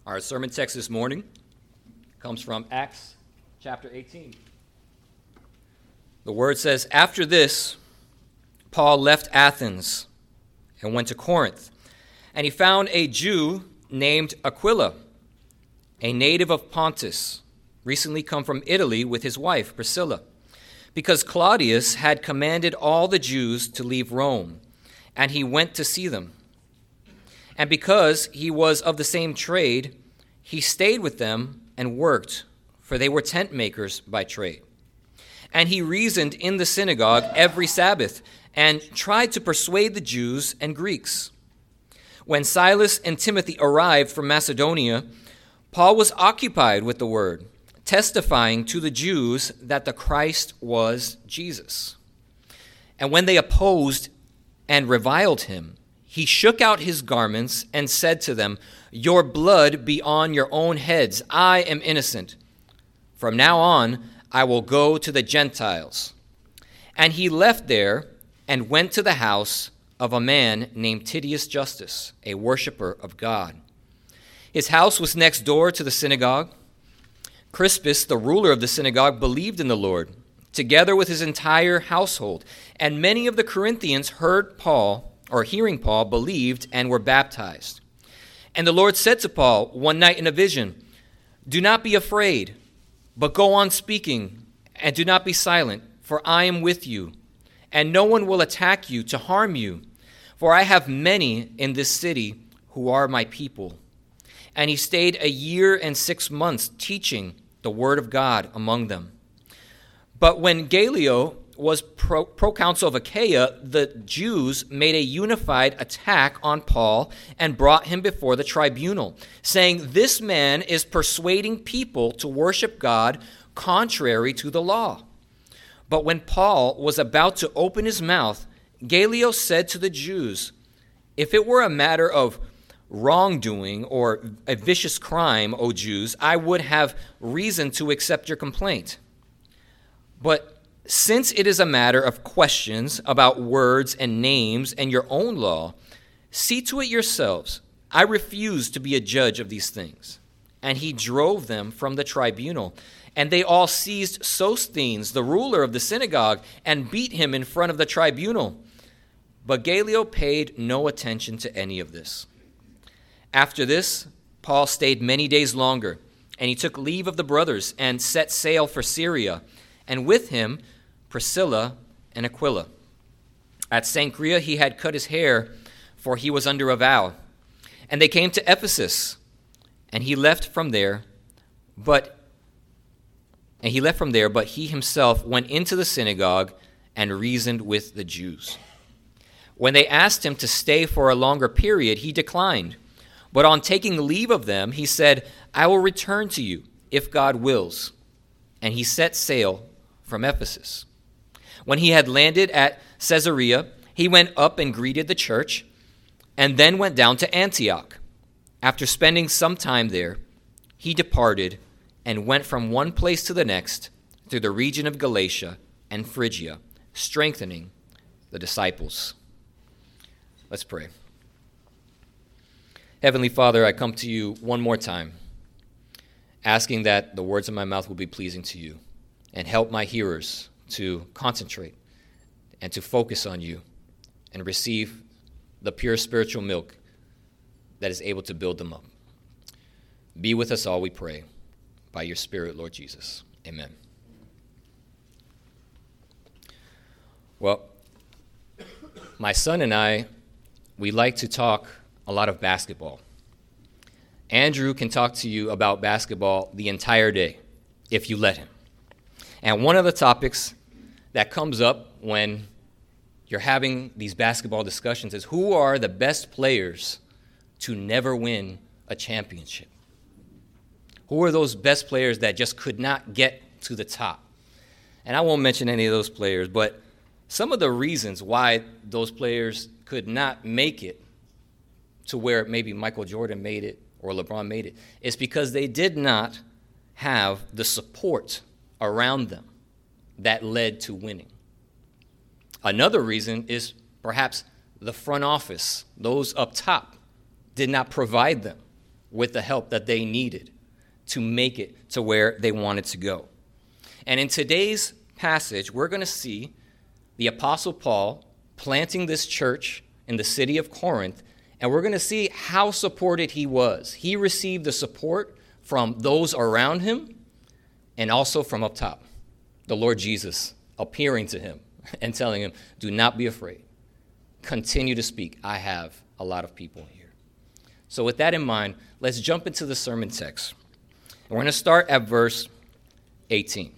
Our sermon text this morning comes from Acts chapter 18. The word says, "After this, Paul left Athens and went to Corinth, and he found a Jew named Aquila, a native of Pontus, recently come from Italy with his wife Priscilla, because Claudius had commanded all the Jews to leave Rome, and he went to see them. And because he was of the same trade, he stayed with them and worked, for they were tent makers by trade. And he reasoned in the synagogue every Sabbath and tried to persuade the Jews and Greeks. When Silas and Timothy arrived from Macedonia, Paul was occupied with the word, testifying to the Jews that the Christ was Jesus. And when they opposed and reviled him, he shook out his garments and said to them, 'Your blood be on your own heads. I am innocent. From now on, I will go to the Gentiles.' And he left there and went to the house of a man named Titius Justus, a worshiper of God. His house was next door to the synagogue. Crispus, the ruler of the synagogue, believed in the Lord, together with his entire household. And many of the Corinthians hearing Paul, believed and were baptized. And the Lord said to Paul one night in a vision, 'Do not be afraid, but go on speaking, and do not be silent, for I am with you, and no one will attack you to harm you, for I have many in this city who are my people.' And he stayed 1 year and 6 months teaching the word of God among them. But when Gallio was proconsul of Achaia, the Jews made a unified attack on Paul and brought him before the tribunal, saying, 'This man is persuading people to worship God contrary to the law.' But when Paul was about to open his mouth, Gallio said to the Jews, 'If it were a matter of wrongdoing or a vicious crime, O Jews, I would have reason to accept your complaint. But since it is a matter of questions about words and names and your own law, see to it yourselves. I refuse to be a judge of these things.' And he drove them from the tribunal. And they all seized Sosthenes, the ruler of the synagogue, and beat him in front of the tribunal. But Gallio paid no attention to any of this. After this, Paul stayed many days longer, and he took leave of the brothers and set sail for Syria, and with him Priscilla and Aquila. At Cenchrea he had cut his hair, for he was under a vow. And they came to Ephesus, and he left from there, but he himself went into the synagogue and reasoned with the Jews. When they asked him to stay for a longer period, he declined. But on taking leave of them, he said, 'I will return to you, if God wills.' And he set sail from Ephesus. When he had landed at Caesarea, he went up and greeted the church, and then went down to Antioch. After spending some time there, he departed and went from one place to the next through the region of Galatia and Phrygia, strengthening the disciples." Let's pray. Heavenly Father, I come to you one more time, asking that the words of my mouth will be pleasing to you, and help my hearers to concentrate and to focus on you and receive the pure spiritual milk that is able to build them up. Be with us all, we pray, by your Spirit, Lord Jesus. Amen. Well, my son and I, we like to talk a lot of basketball. Andrew can talk to you about basketball the entire day, if you let him. And one of the topics that comes up when you're having these basketball discussions is, who are the best players to never win a championship? Who are those best players that just could not get to the top? And I won't mention any of those players, but some of the reasons why those players could not make it to where maybe Michael Jordan made it or LeBron made it is because they did not have the support around them that led to winning. Another reason is perhaps the front office, those up top, did not provide them with the help that they needed to make it to where they wanted to go. And in today's passage, we're going to see the Apostle Paul planting this church in the city of Corinth, and we're going to see how supported he was. He received the support from those around him and also from up top, the Lord Jesus appearing to him and telling him, do not be afraid. Continue to speak. I have a lot of people here. So with that in mind, let's jump into the sermon text. And we're going to start at verse 18.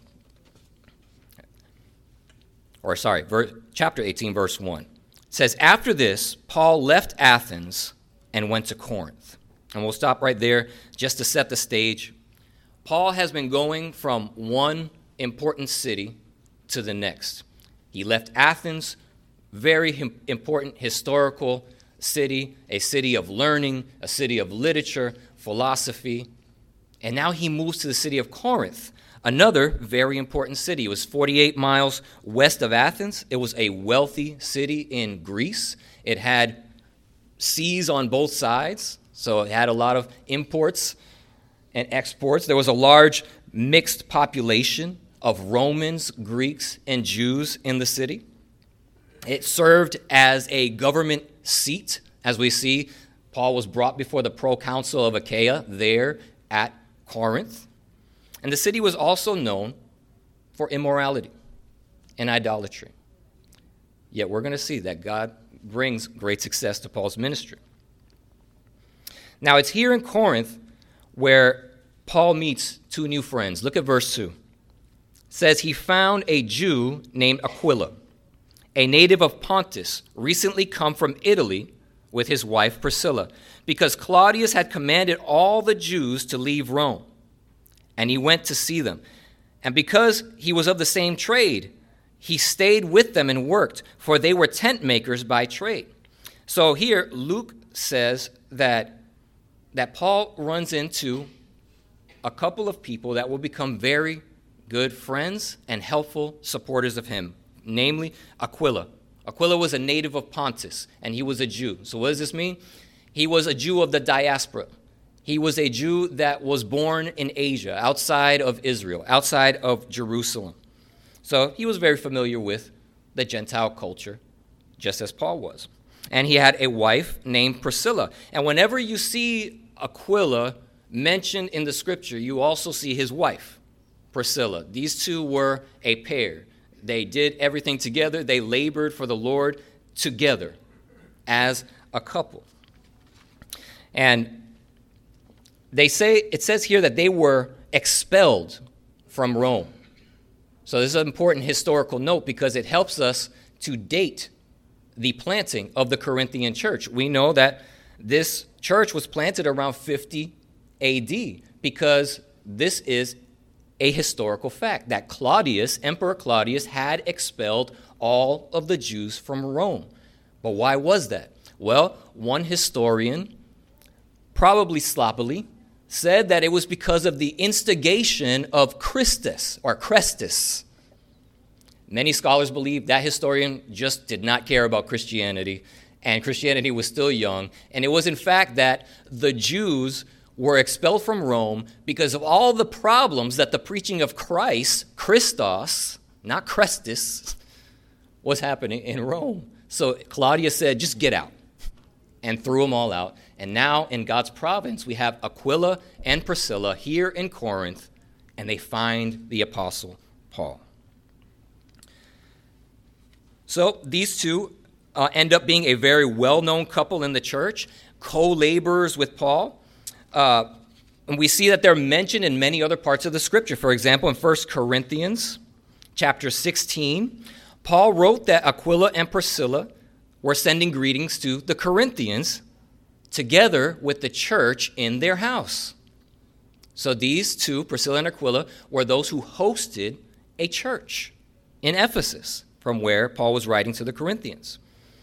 Chapter 18, verse 1. It says, after this, Paul left Athens and went to Corinth. And we'll stop right there just to set the stage. Paul has been going from one important city to the next. He left Athens, very important historical city, a city of learning, a city of literature, philosophy. And now he moves to the city of Corinth, another very important city. It was 48 miles west of Athens. It was a wealthy city in Greece. It had seas on both sides, so it had a lot of imports and exports. There was a large mixed population of Romans, Greeks, and Jews in the city. It served as a government seat. As we see, Paul was brought before the proconsul of Achaia there at Corinth. And the city was also known for immorality and idolatry. Yet we're going to see that God brings great success to Paul's ministry. Now, it's here in Corinth where Paul meets two new friends. Look at verse 2. It says, he found a Jew named Aquila, a native of Pontus, recently come from Italy with his wife Priscilla, because Claudius had commanded all the Jews to leave Rome. And he went to see them. And because he was of the same trade, he stayed with them and worked, for they were tent makers by trade. So here, Luke says that Paul runs into a couple of people that will become very good friends and helpful supporters of him, namely Aquila. Aquila was a native of Pontus, and he was a Jew. So what does this mean? He was a Jew of the diaspora. He was a Jew that was born in Asia, outside of Israel, outside of Jerusalem. So he was very familiar with the Gentile culture, just as Paul was. And he had a wife named Priscilla. And whenever you see Aquila mentioned in the scripture, you also see his wife, Priscilla. These two were a pair. They did everything together. They labored for the Lord together as a couple. And it says here that they were expelled from Rome. So this is an important historical note because it helps us to date the planting of the Corinthian church. We know that this church was planted around 50 AD because this is a historical fact that Emperor Claudius, had expelled all of the Jews from Rome. But why was that? Well, one historian, probably sloppily, said that it was because of the instigation of Chrestus. Many scholars believe that historian just did not care about Christianity, and Christianity was still young. And it was in fact that the Jews were expelled from Rome because of all the problems that the preaching of Christ, Christos, not Chrestus, was happening in Rome. So Claudius said, just get out, and threw them all out. And now in God's providence, we have Aquila and Priscilla here in Corinth, and they find the Apostle Paul. So these two end up being a very well-known couple in the church, co-laborers with Paul. And we see that they're mentioned in many other parts of the scripture. For example, in 1 Corinthians chapter 16, Paul wrote that Aquila and Priscilla were sending greetings to the Corinthians together with the church in their house. So these two, Priscilla and Aquila, were those who hosted a church in Ephesus, from where Paul was writing to the Corinthians.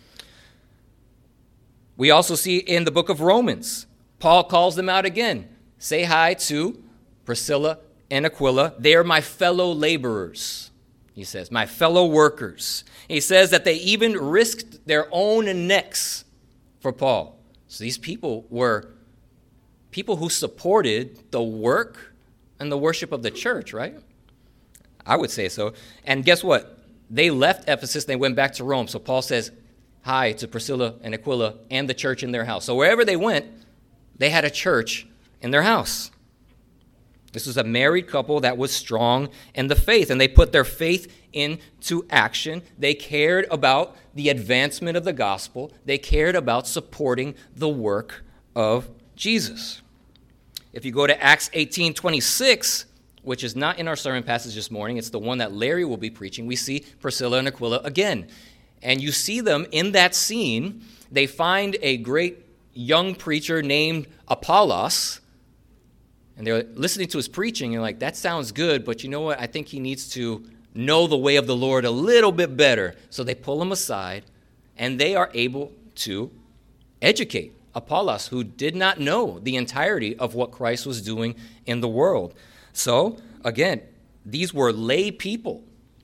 We also see in the book of Romans, Paul calls them out again. Say hi to Priscilla and Aquila. They are my fellow laborers, he says, my fellow workers. He says that they even risked their own necks for Paul. So these people were people who supported the work and the worship of the church, right? I would say so. And guess what? They left Ephesus, they went back to Rome. So Paul says hi to Priscilla and Aquila and the church in their house. So wherever they went, they had a church in their house. This was a married couple that was strong in the faith, and they put their faith into action. They cared about the advancement of the gospel. They cared about supporting the work of Jesus. If you go to Acts 18:26, which is not in our sermon passage this morning, it's the one that Larry will be preaching, we see Priscilla and Aquila again. And you see them in that scene. They find a great young preacher named Apollos, and they're listening to his preaching, and like, that sounds good, but you know what? I think he needs to know the way of the Lord a little bit better. So they pull him aside, and they are able to educate Apollos, who did not know the entirety of what Christ was doing in the world. So, again, these were lay people.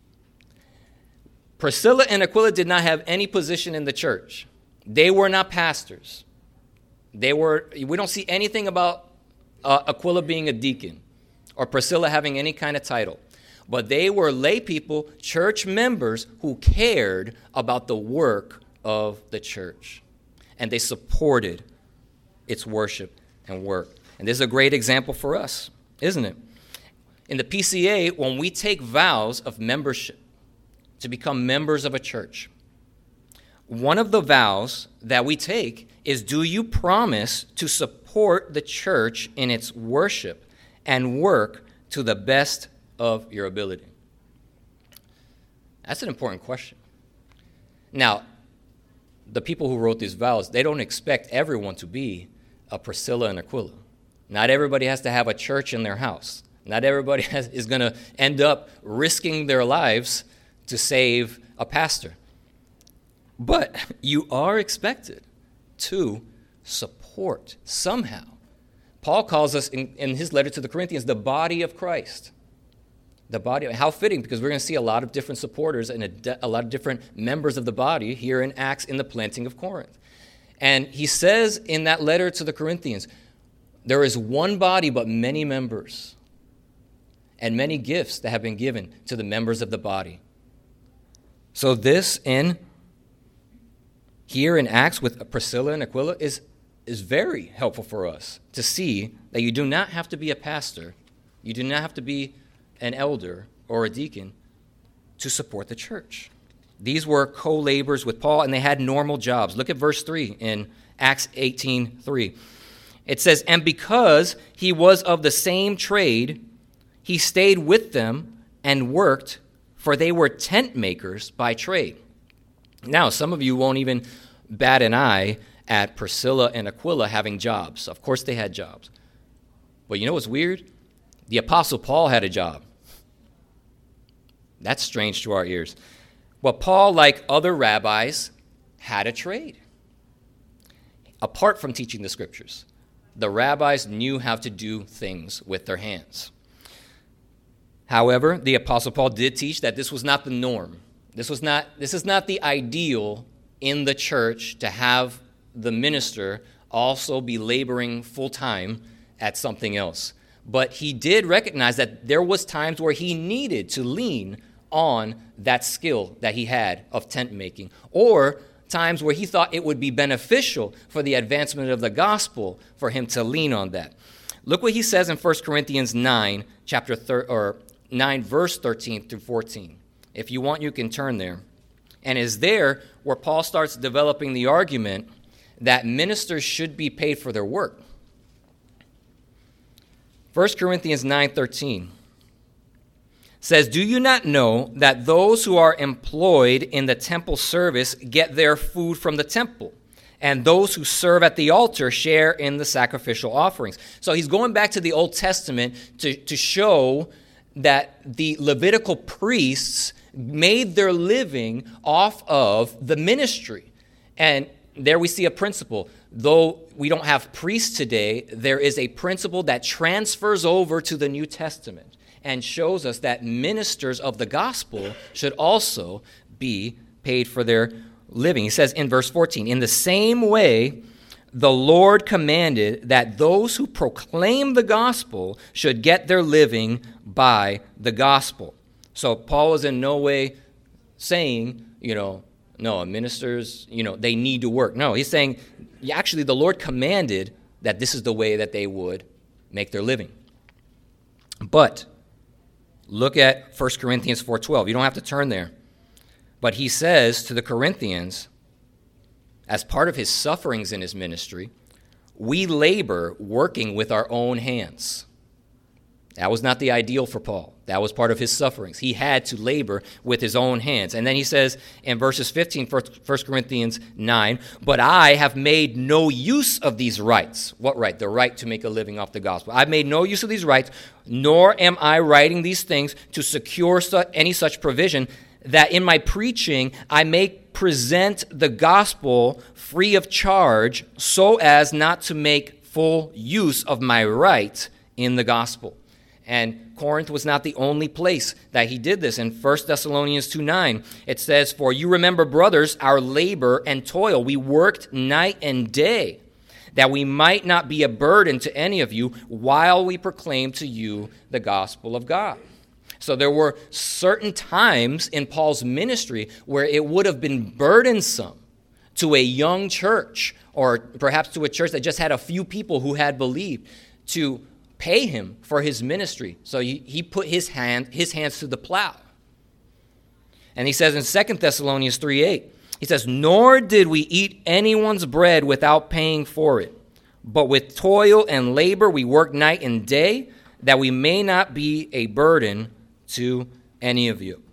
Priscilla and Aquila did not have any position in the church. They were not pastors. We don't see anything about Aquila being a deacon or Priscilla having any kind of title. But they were lay people, church members who cared about the work of the church. And they supported its worship and work. And this is a great example for us, isn't it? In the PCA, when we take vows of membership to become members of a church, one of the vows that we take is, do you promise to support the church in its worship and work to the best of your ability? That's an important question. Now, the people who wrote these vows, they don't expect everyone to be a Priscilla and Aquila. Not everybody has to have a church in their house. Not everybody is going to end up risking their lives to save a pastor. But you are expected to support somehow. Paul calls us in his letter to the Corinthians the body of Christ. The body, how fitting, because we're going to see a lot of different supporters and a lot of different members of the body here in Acts in the planting of Corinth. And he says in that letter to the Corinthians, there is one body but many members, and many gifts that have been given to the members of the body. So this here in Acts with Priscilla and Aquila is very helpful for us to see that you do not have to be a pastor, you do not have to be an elder or a deacon to support the church. These were co-laborers with Paul, and they had normal jobs. Look at verse 3 in Acts 18:3. It says, and because he was of the same trade, he stayed with them and worked, for they were tent makers by trade. Now, some of you won't even bat an eye at Priscilla and Aquila having jobs. Of course they had jobs. But you know what's weird? The Apostle Paul had a job. That's strange to our ears. But Paul, like other rabbis, had a trade. Apart from teaching the scriptures, the rabbis knew how to do things with their hands. However, the Apostle Paul did teach that this was not the norm. This is not the ideal in the church to have the minister also be laboring full-time at something else. But he did recognize that there was times where he needed to lean on that skill that he had of tent making, or times where he thought it would be beneficial for the advancement of the gospel for him to lean on that. Look what he says in 1 Corinthians 9, 9, verse 13 through 14. If you want, you can turn there. And is there where Paul starts developing the argument that ministers should be paid for their work. 1 Corinthians 9:13 says, do you not know that those who are employed in the temple service get their food from the temple, and those who serve at the altar share in the sacrificial offerings? So he's going back to the Old Testament to show that the Levitical priests made their living off of the ministry. And there we see a principle. Though we don't have priests today, there is a principle that transfers over to the New Testament and shows us that ministers of the gospel should also be paid for their living. He says in verse 14, in the same way, the Lord commanded that those who proclaim the gospel should get their living by the gospel. So Paul was in no way saying, no, ministers, they need to work. No, he's saying, actually, the Lord commanded that this is the way that they would make their living. But look at 1 Corinthians 4:12. You don't have to turn there. But he says to the Corinthians, as part of his sufferings in his ministry, we labor working with our own hands. That was not the ideal for Paul. That was part of his sufferings. He had to labor with his own hands. And then he says in verses 15, 1 Corinthians 9, but I have made no use of these rights. What right? The right to make a living off the gospel. I've made no use of these rights, nor am I writing these things to secure any such provision, that in my preaching I may present the gospel free of charge, so as not to make full use of my right in the gospel. And Corinth was not the only place that he did this. In 1 Thessalonians 2:9, it says, for you remember, brothers, our labor and toil. We worked night and day, that we might not be a burden to any of you while we proclaim to you the gospel of God. So there were certain times in Paul's ministry where it would have been burdensome to a young church, or perhaps to a church that just had a few people who had believed, to pay him for his ministry. So he put his hands to the plow. And he says in 2 Thessalonians 3:8, he says, nor did we eat anyone's bread without paying for it, but with toil and labor we work night and day, that we may not be a burden to any of you.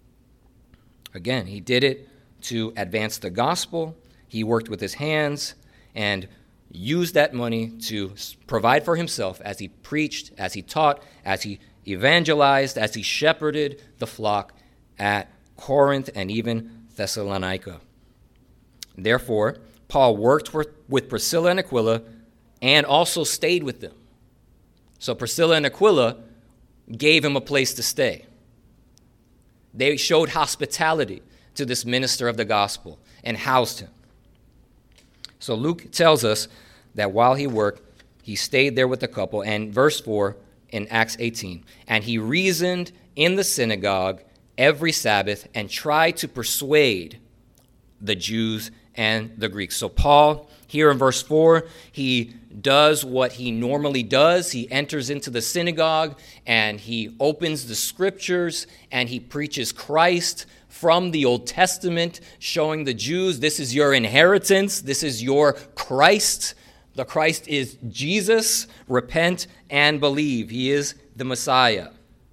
Again, he did it to advance the gospel. He worked with his hands and used that money to provide for himself as he preached, as he taught, as he evangelized, as he shepherded the flock at Corinth and even Thessalonica. Therefore, Paul worked with Priscilla and Aquila and also stayed with them. So Priscilla and Aquila gave him a place to stay. They showed hospitality to this minister of the gospel and housed him. So Luke tells us that while he worked, he stayed there with the couple. And verse 4 in Acts 18, and he reasoned in the synagogue every Sabbath and tried to persuade the Jews and the Greeks. So Paul, here in verse 4, he does what he normally does. He enters into the synagogue and he opens the scriptures and he preaches Christ from the Old Testament, showing the Jews, this is your inheritance, this is your Christ. The Christ is Jesus. Repent and believe. He is the Messiah.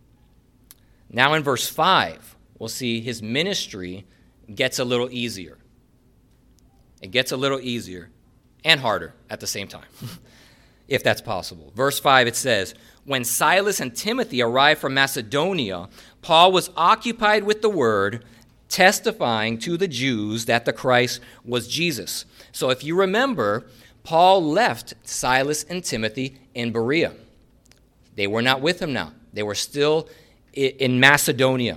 Now in verse 5, we'll see his ministry gets a little easier. It gets a little easier and harder at the same time, if that's possible. Verse 5, it says, when Silas and Timothy arrived from Macedonia, Paul was occupied with the word, testifying to the Jews that the Christ was Jesus. So if you remember, Paul left Silas and Timothy in Berea. They were not with him now. They were still in Macedonia.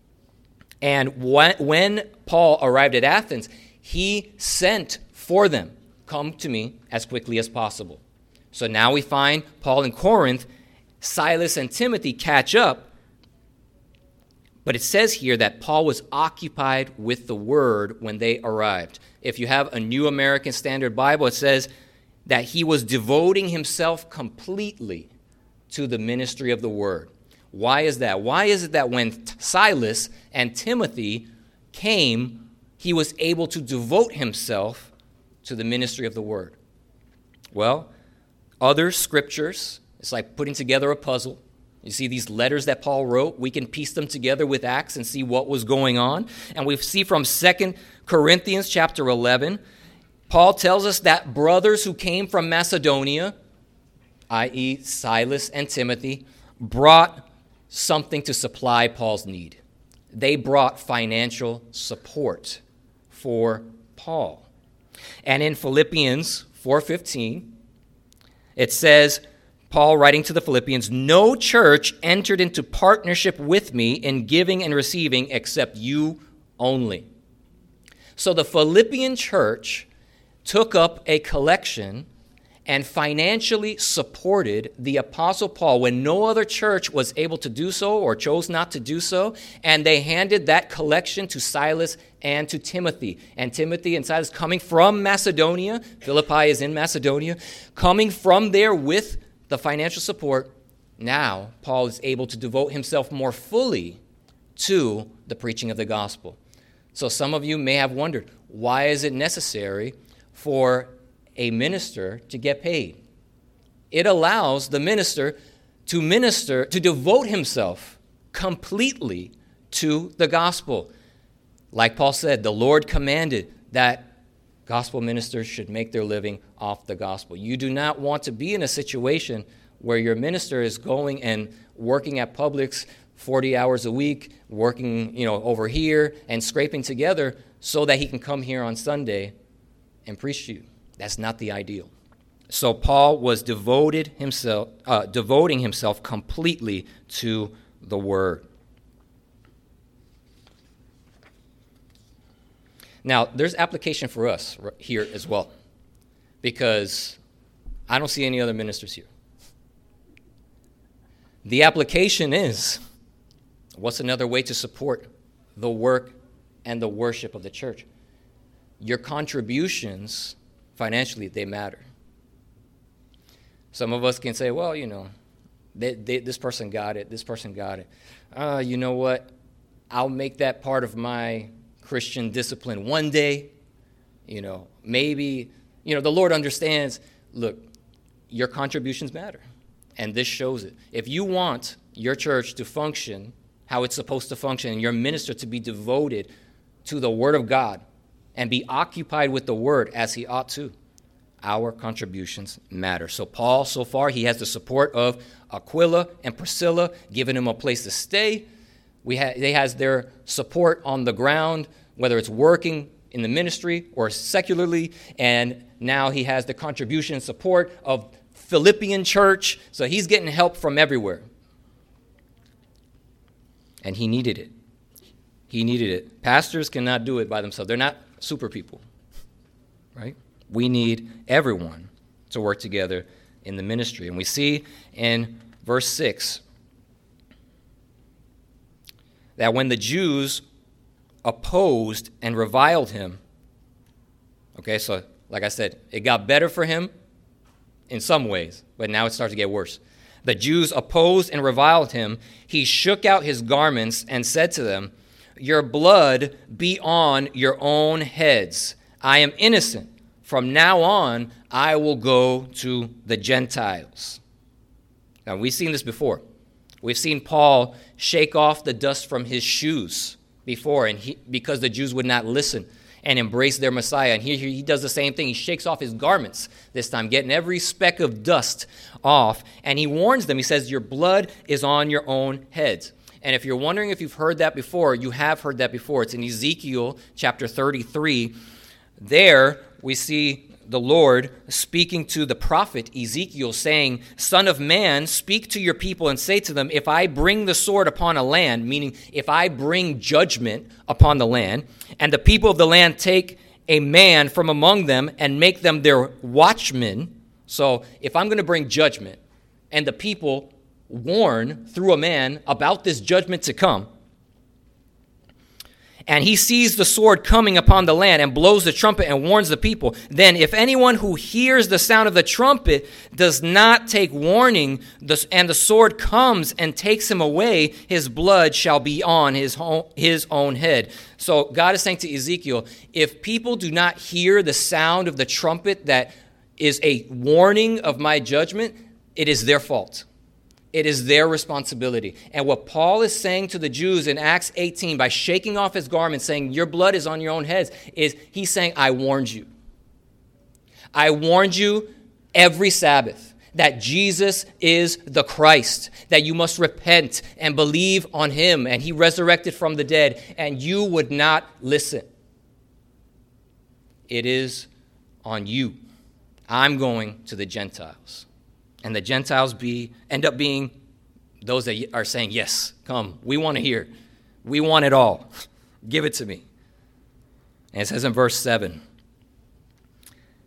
And when Paul arrived at Athens, he sent for them, come to me as quickly as possible. So now we find Paul in Corinth, Silas and Timothy catch up, but it says here that Paul was occupied with the word when they arrived. If you have a New American Standard Bible, it says that he was devoting himself completely to the ministry of the word. Why is that? Why is it that when Silas and Timothy came, he was able to devote himself to the ministry of the word? Well, other scriptures, it's like putting together a puzzle. You see these letters that Paul wrote, we can piece them together with Acts and see what was going on. And we see from 2 Corinthians chapter 11, Paul tells us that brothers who came from Macedonia, i.e. Silas and Timothy, brought something to supply Paul's need. They brought financial support for Paul. And in Philippians 4:15, it says, Paul writing to the Philippians, no church entered into partnership with me in giving and receiving except you only. So the Philippian church, took up a collection and financially supported the Apostle Paul when no other church was able to do so or chose not to do so, and they handed that collection to Silas and to Timothy. And Timothy and Silas, coming from Macedonia, Philippi is in Macedonia, coming from there with the financial support, now Paul is able to devote himself more fully to the preaching of the gospel. So some of you may have wondered, why is it necessary for a minister to get paid? It allows the minister, to devote himself completely to the gospel. Like Paul said, the Lord commanded that gospel ministers should make their living off the gospel. You do not want to be in a situation where your minister is going and working at Publix 40 hours a week, working, over here and scraping together so that he can come here on Sunday and preach to you. That's not the ideal. So Paul was devoting himself completely to the word. Now, there's application for us here as well, because I don't see any other ministers here. The application is, what's another way to support the work and the worship of the church? Your contributions, financially, they matter. Some of us can say, well, this person got it, this person got it. You know what? I'll make that part of my Christian discipline one day. Maybe, the Lord understands. Look, your contributions matter, and this shows it. If you want your church to function how it's supposed to function, and your minister to be devoted to the Word of God and be occupied with the Word as he ought to, our contributions matter. So Paul, so far, he has the support of Aquila and Priscilla, giving him a place to stay. They has their support on the ground, whether it's working in the ministry or secularly, and now he has the contribution and support of Philippian church, so he's getting help from everywhere. And he needed it. He needed it. Pastors cannot do it by themselves. They're not super people, right? We need everyone to work together in the ministry. And we see in verse 6 that when the Jews opposed and reviled him, okay, so like I said, it got better for him in some ways, but now it starts to get worse. The Jews opposed and reviled him. He shook out his garments and said to them, "Your blood be on your own heads. I am innocent. From now on, I will go to the Gentiles." Now, we've seen this before. We've seen Paul shake off the dust from his shoes before, and because the Jews would not listen and embrace their Messiah. And here he does the same thing. He shakes off his garments this time, getting every speck of dust off. And he warns them. He says, your blood is on your own heads. And if you're wondering if you've heard that before, you have heard that before. It's in Ezekiel chapter 33. There we see the Lord speaking to the prophet Ezekiel, saying, "Son of man, speak to your people and say to them, if I bring the sword upon a land," meaning if I bring judgment upon the land, "and the people of the land take a man from among them and make them their watchmen," so if I'm going to bring judgment and the people warn through a man about this judgment to come, and he sees the sword coming upon the land and blows the trumpet and warns the people, then if anyone who hears the sound of the trumpet does not take warning, and the sword comes and takes him away, his blood shall be on his own head. So God is saying to Ezekiel, if people do not hear the sound of the trumpet that is a warning of my judgment, it is their fault. It is their responsibility. And what Paul is saying to the Jews in Acts 18 by shaking off his garments, saying, your blood is on your own heads, is he's saying, I warned you. I warned you every Sabbath that Jesus is the Christ, that you must repent and believe on him, and he resurrected from the dead, and you would not listen. It is on you. I'm going to the Gentiles. And the Gentiles end up being those that are saying, yes, come, we want to hear. We want it all. Give it to me. And it says in verse 7,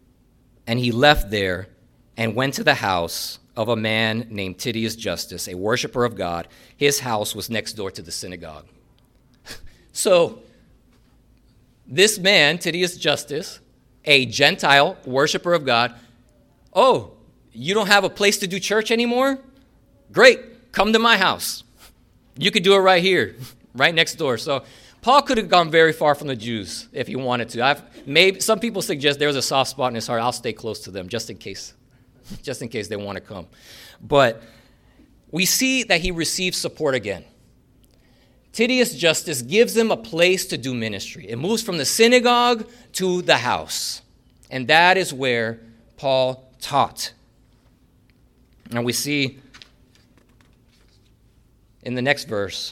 And he left there and went to the house of a man named Titius Justus, a worshiper of God. His house was next door to the synagogue. So this man, Titius Justus, a Gentile worshiper of God, oh, you don't have a place to do church anymore? Great, come to my house. You could do it right here, right next door. So Paul could have gone very far from the Jews if he wanted to. Maybe some people suggest there was a soft spot in his heart. I'll stay close to them just in case they want to come. But we see that he receives support again. Titius Justus gives him a place to do ministry. It moves from the synagogue to the house. And that is where Paul taught. And we see in the next verse,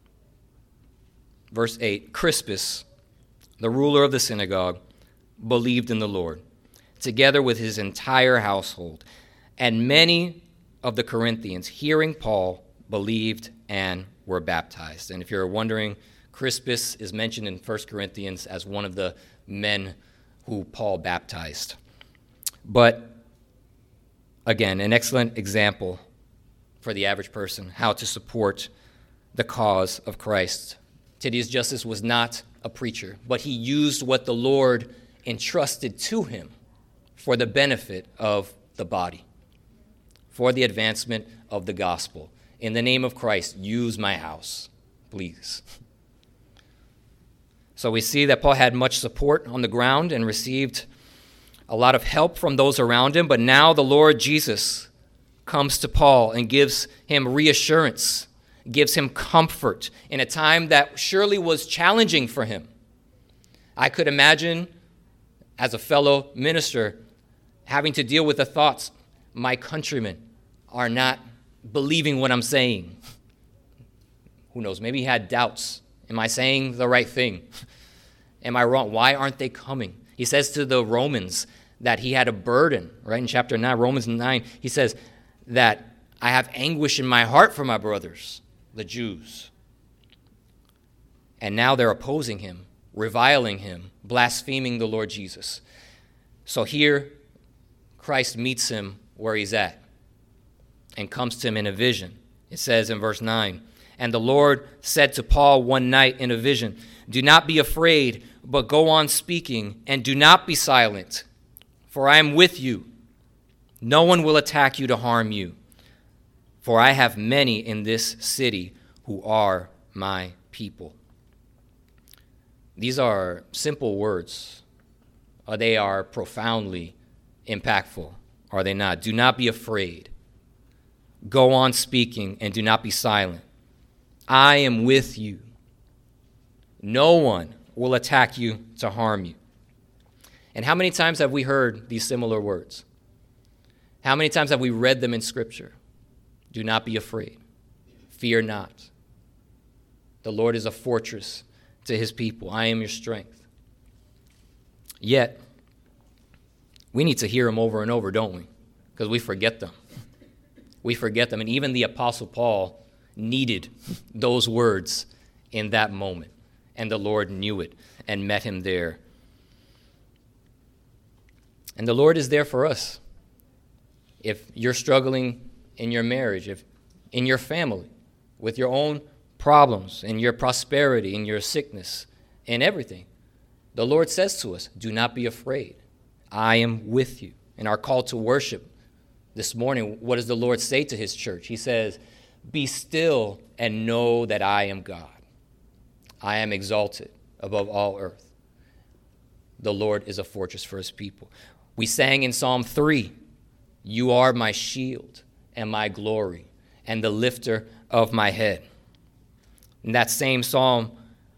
verse 8, Crispus, the ruler of the synagogue, believed in the Lord, together with his entire household. And many of the Corinthians, hearing Paul, believed and were baptized. And if you're wondering, Crispus is mentioned in 1 Corinthians as one of the men who Paul baptized. But again, an excellent example for the average person, how to support the cause of Christ. Titius Justus was not a preacher, but he used what the Lord entrusted to him for the benefit of the body, for the advancement of the gospel. In the name of Christ, use my house, please. So we see that Paul had much support on the ground and received a lot of help from those around him, but now the Lord Jesus comes to Paul and gives him reassurance, gives him comfort in a time that surely was challenging for him. I could imagine, as a fellow minister, having to deal with the thoughts, my countrymen are not believing what I'm saying. Who knows? Maybe he had doubts. Am I saying the right thing? Am I wrong? Why aren't they coming? He says to the Romans that he had a burden, right? In chapter 9, Romans 9, he says that I have anguish in my heart for my brothers, the Jews. And now they're opposing him, reviling him, blaspheming the Lord Jesus. So here, Christ meets him where he's at and comes to him in a vision. It says in verse 9, and the Lord said to Paul one night in a vision, do not be afraid, but go on speaking, and do not be silent, for I am with you. No one will attack you to harm you, for I have many in this city who are my people. These are simple words. They are profoundly impactful, are they not? Do not be afraid. Go on speaking and do not be silent. I am with you. No one will attack you to harm you. And how many times have we heard these similar words? How many times have we read them in Scripture? Do not be afraid. Fear not. The Lord is a fortress to his people. I am your strength. Yet, we need to hear them over and over, don't we? Because we forget them. We forget them. And even the Apostle Paul needed those words in that moment. And the Lord knew it and met him there. And the Lord is there for us. If you're struggling in your marriage, if in your family, with your own problems, in your prosperity, in your sickness, in everything, the Lord says to us, do not be afraid. I am with you. In our call to worship this morning, what does the Lord say to his church? He says, be still and know that I am God. I am exalted above all earth. The Lord is a fortress for his people. We sang in Psalm 3, you are my shield and my glory and the lifter of my head. In that same psalm,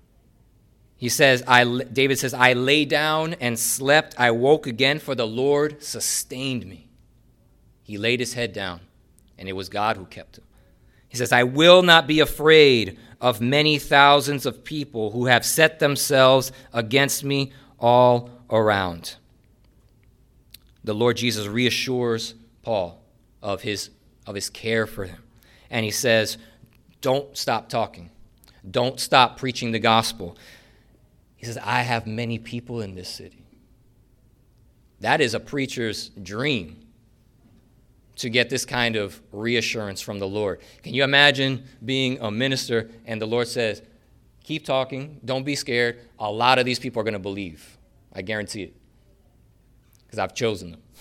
David says, I lay down and slept. I woke again, for the Lord sustained me. He laid his head down, and it was God who kept him. He says, I will not be afraid of many thousands of people who have set themselves against me all around. The Lord Jesus reassures Paul of his care for him. And he says, don't stop talking. Don't stop preaching the gospel. He says, I have many people in this city. That is a preacher's dream, to get this kind of reassurance from the Lord. Can you imagine being a minister and the Lord says, keep talking, don't be scared. A lot of these people are going to believe. I guarantee it, because I've chosen them.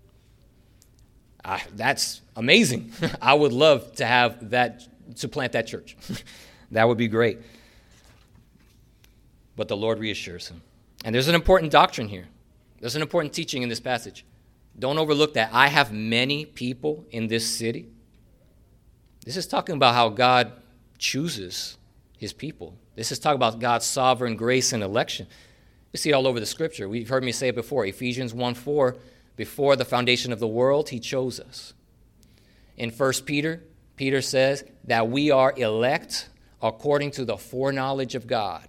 That's amazing. I would love to have that, to plant that church. That would be great. But the Lord reassures him. And there's an important doctrine here. There's an important teaching in this passage. Don't overlook that. I have many people in this city. This is talking about how God chooses his people. This is talking about God's sovereign grace and election. You see it all over the scripture. We've heard me say it before. Ephesians 1:4, before the foundation of the world, he chose us. In 1 Peter, Peter says that we are elect according to the foreknowledge of God.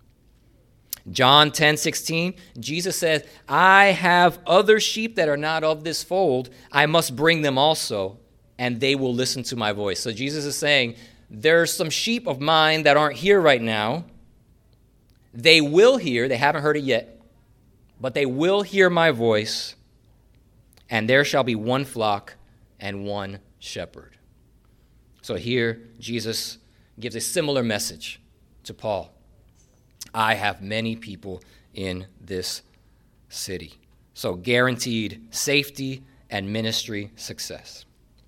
John 10:16, Jesus says, I have other sheep that are not of this fold. I must bring them also, and they will listen to my voice. So Jesus is saying, there's some sheep of mine that aren't here right now. They will hear, they haven't heard it yet, but they will hear my voice, and there shall be one flock and one shepherd. So here, Jesus gives a similar message to Paul. I have many people in this city. So guaranteed safety and ministry success.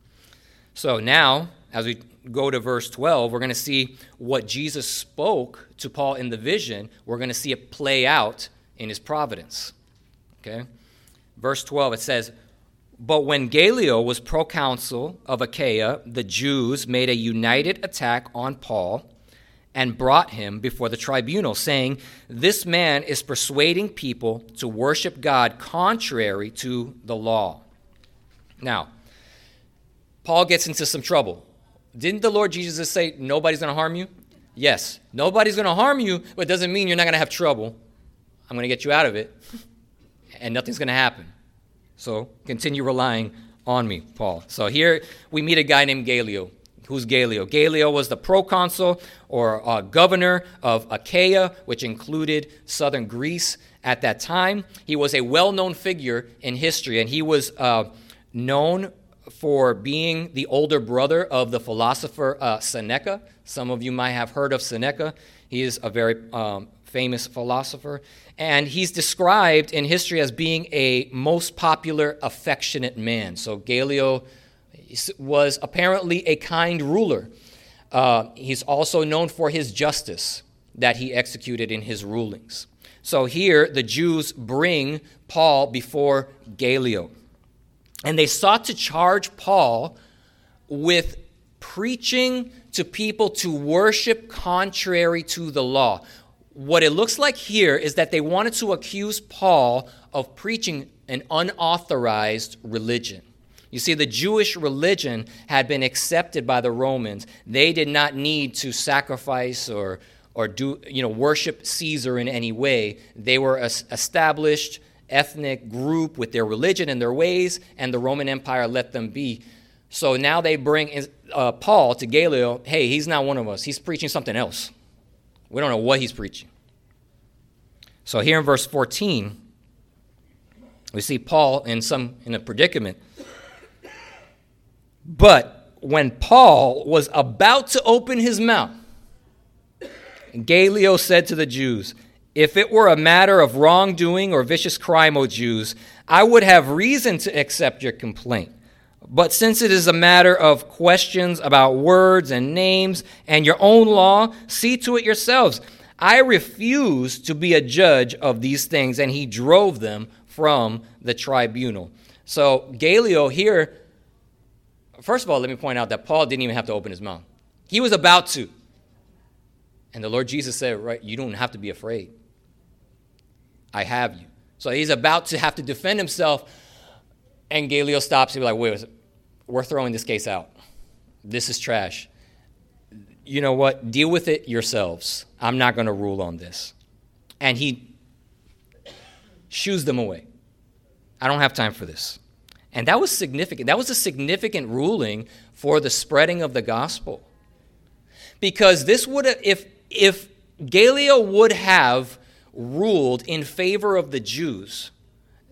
So now, as we go to verse 12, we're going to see what Jesus spoke to Paul in the vision. We're going to see it play out in his providence. Okay? Verse 12, it says, but when Gallio was proconsul of Achaia, the Jews made a united attack on Paul and brought him before the tribunal, saying, this man is persuading people to worship God contrary to the law. Now, Paul gets into some trouble. Didn't the Lord Jesus say, nobody's going to harm you? Yes, nobody's going to harm you, but it doesn't mean you're not going to have trouble. I'm going to get you out of it, and nothing's going to happen. So continue relying on me, Paul. So here we meet a guy named Gallio. Who's Gallio? Gallio was the proconsul or governor of Achaia, which included southern Greece at that time. He was a well-known figure in history, and he was known for being the older brother of the philosopher Seneca. Some of you might have heard of Seneca. He is a very famous philosopher, and he's described in history as being a most popular, affectionate man. So Gallio was apparently a kind ruler. He's also known for his justice that he executed in his rulings. So here the Jews bring Paul before Gallio, and they sought to charge Paul with preaching to people to worship contrary to the law. What it looks like here is that they wanted to accuse Paul of preaching an unauthorized religion. You see, the Jewish religion had been accepted by the Romans. They did not need to sacrifice or worship Caesar in any way. They were an established ethnic group with their religion and their ways, and the Roman Empire let them be. So now they bring Paul to Gallio. Hey, he's not one of us. He's preaching something else. We don't know what he's preaching. So here in verse 14, we see Paul in a predicament. But when Paul was about to open his mouth, Gallio said to the Jews, if it were a matter of wrongdoing or vicious crime, O Jews, I would have reason to accept your complaint. But since it is a matter of questions about words and names and your own law, see to it yourselves. I refuse to be a judge of these things. And he drove them from the tribunal. So Gallio here, first of all, let me point out that Paul didn't even have to open his mouth. He was about to. And the Lord Jesus said, right, you don't have to be afraid. I have you. So he's about to have to defend himself. And Gallio stops. He's like, wait, we're throwing this case out. This is trash. You know what? Deal with it yourselves. I'm not going to rule on this. And he shoos them away. I don't have time for this. And that was significant. That was a significant ruling for the spreading of the gospel. Because this would have, if Gallio would have ruled in favor of the Jews,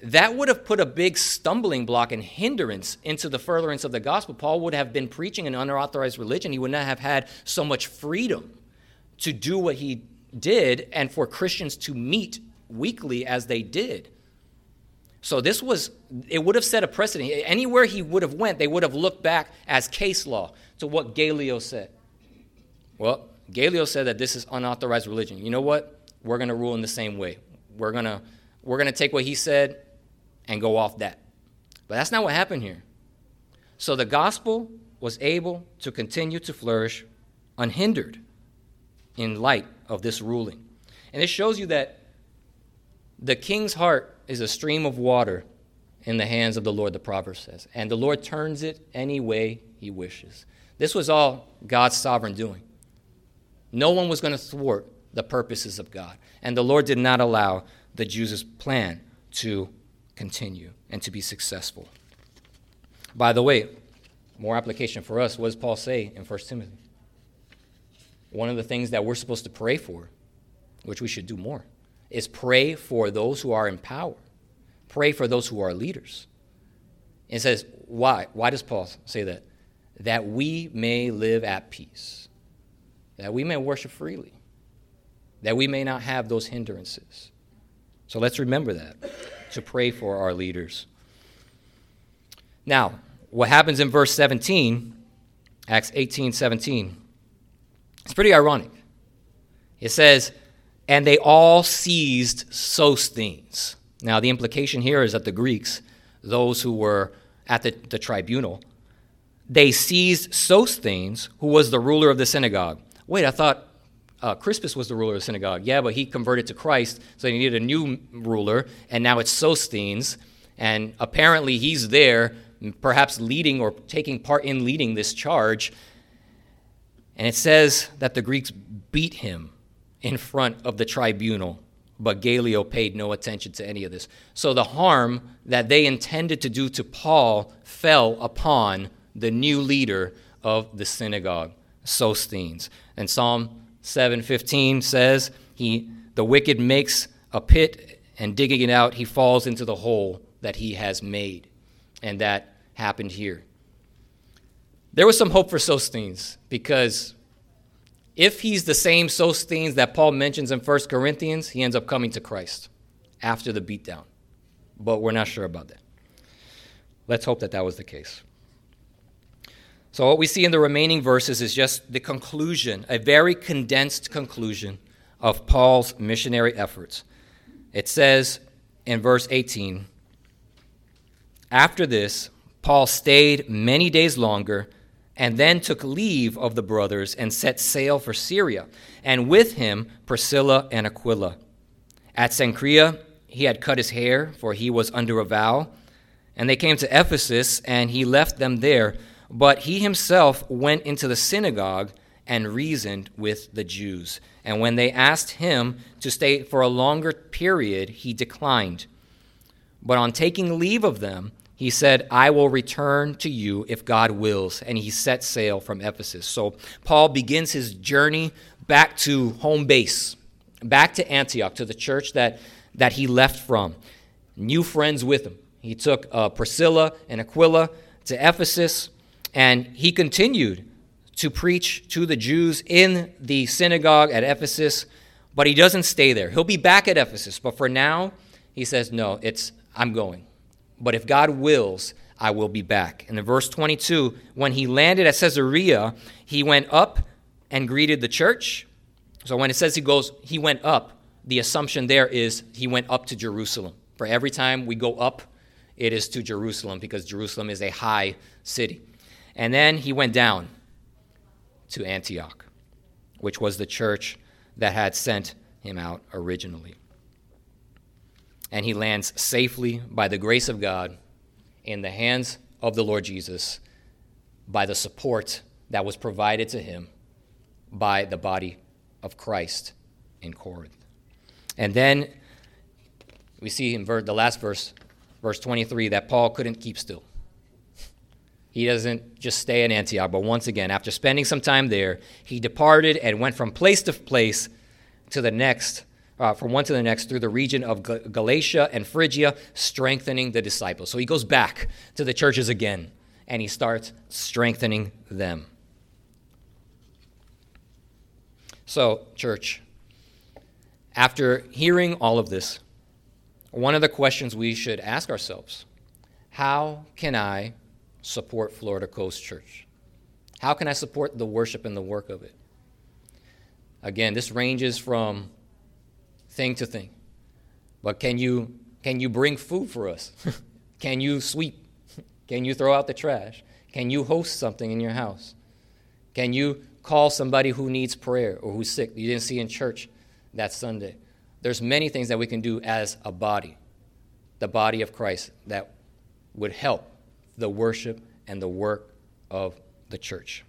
that would have put a big stumbling block and hindrance into the furtherance of the gospel. Paul would have been preaching an unauthorized religion. He would not have had so much freedom to do what he did and for Christians to meet weekly as they did. So it would have set a precedent. Anywhere he would have went, they would have looked back as case law to what Gallio said. Well, Gallio said that this is unauthorized religion. You know what? We're going to rule in the same way. We're going to take what he said and go off that. But that's not what happened here. So the gospel was able to continue to flourish unhindered in light of this ruling. And it shows you that the king's heart is a stream of water in the hands of the Lord, the proverb says. And the Lord turns it any way he wishes. This was all God's sovereign doing. No one was going to thwart the purposes of God. And the Lord did not allow the Jews' plan to continue and to be successful. By the way, more application for us, what does Paul say in 1 Timothy? One of the things that we're supposed to pray for, which we should do more, is pray for those who are in power. Pray for those who are leaders. It says, why? Why does Paul say that? That we may live at peace. That we may worship freely. That we may not have those hindrances. So let's remember that, to pray for our leaders. Now, what happens in verse 17, Acts 18:17, it's pretty ironic. It says, and they all seized Sosthenes. Now, the implication here is that the Greeks, those who were at the tribunal, they seized Sosthenes, who was the ruler of the synagogue. Wait, I thought Crispus was the ruler of the synagogue. Yeah, but he converted to Christ, so they needed a new ruler, and now it's Sosthenes. And apparently he's there, perhaps leading or taking part in leading this charge. And it says that the Greeks beat him in front of the tribunal, but Gallio paid no attention to any of this. So the harm that they intended to do to Paul fell upon the new leader of the synagogue, Sosthenes. And Psalm 7:15 says, the wicked makes a pit, and digging it out, he falls into the hole that he has made. And that happened here. There was some hope for Sosthenes, because if he's the same Sosthenes that Paul mentions in 1 Corinthians, he ends up coming to Christ after the beatdown. But we're not sure about that. Let's hope that that was the case. So what we see in the remaining verses is just the conclusion, a very condensed conclusion of Paul's missionary efforts. It says in verse 18, after this, Paul stayed many days longer and then took leave of the brothers and set sail for Syria, and with him Priscilla and Aquila. At Cenchrea he had cut his hair, for he was under a vow, and they came to Ephesus, and he left them there. But he himself went into the synagogue and reasoned with the Jews. And when they asked him to stay for a longer period, he declined. But on taking leave of them, he said, I will return to you if God wills. And he set sail from Ephesus. So Paul begins his journey back to home base, back to Antioch, to the church that he left from. New friends with him. He took Priscilla and Aquila to Ephesus, and he continued to preach to the Jews in the synagogue at Ephesus, but he doesn't stay there. He'll be back at Ephesus, but for now, he says, no, I'm going. But if God wills, I will be back. And in verse 22, when he landed at Caesarea, he went up and greeted the church. So when it says he went up, the assumption there is he went up to Jerusalem. For every time we go up, it is to Jerusalem, because Jerusalem is a high city. And then he went down to Antioch, which was the church that had sent him out originally. And he lands safely by the grace of God in the hands of the Lord Jesus, by the support that was provided to him by the body of Christ in Corinth. And then we see in the last verse, verse 23, that Paul couldn't keep still. He doesn't just stay in Antioch, but once again, after spending some time there, he departed and went from place to place to the next, from one to the next through the region of Galatia and Phrygia, strengthening the disciples. So he goes back to the churches again, and he starts strengthening them. So, church, after hearing all of this, one of the questions we should ask ourselves, how can I support Florida Coast Church? How can I support the worship and the work of it? Again, this ranges from thing to thing. But can you bring food for us? Can you sweep? Can you throw out the trash? Can you host something in your house? Can you call somebody who needs prayer or who's sick you didn't see in church that Sunday? There's many things that we can do as a body, the body of Christ, that would help the worship and the work of the church.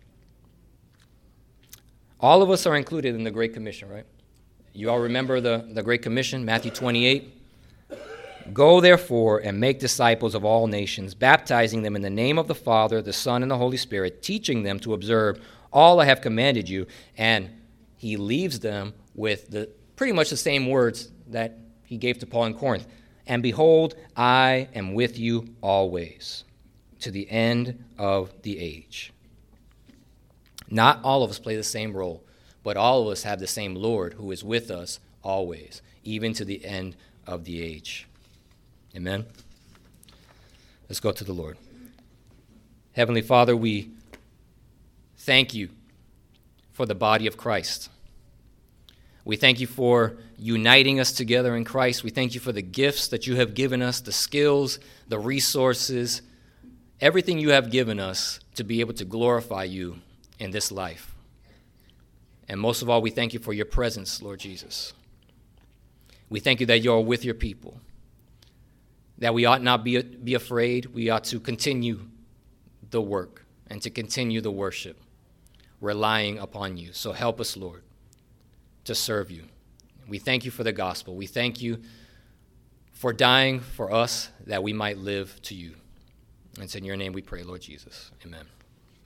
All of us are included in the Great Commission, right? You all remember the Great Commission, Matthew 28? Go, therefore, and make disciples of all nations, baptizing them in the name of the Father, the Son, and the Holy Spirit, teaching them to observe all I have commanded you. And he leaves them with pretty much the same words that he gave to Paul in Corinth. And behold, I am with you always, to the end of the age. Not all of us play the same role, but all of us have the same Lord who is with us always, even to the end of the age. Amen? Let's go to the Lord. Heavenly Father, we thank you for the body of Christ. We thank you for uniting us together in Christ. We thank you for the gifts that you have given us, the skills, the resources, everything you have given us to be able to glorify you in this life. And most of all, we thank you for your presence, Lord Jesus. We thank you that you are with your people, that we ought not be afraid. We ought to continue the work and to continue the worship, relying upon you. So help us, Lord, to serve you. We thank you for the gospel. We thank you for dying for us that we might live to you. And it's in your name we pray, Lord Jesus. Amen.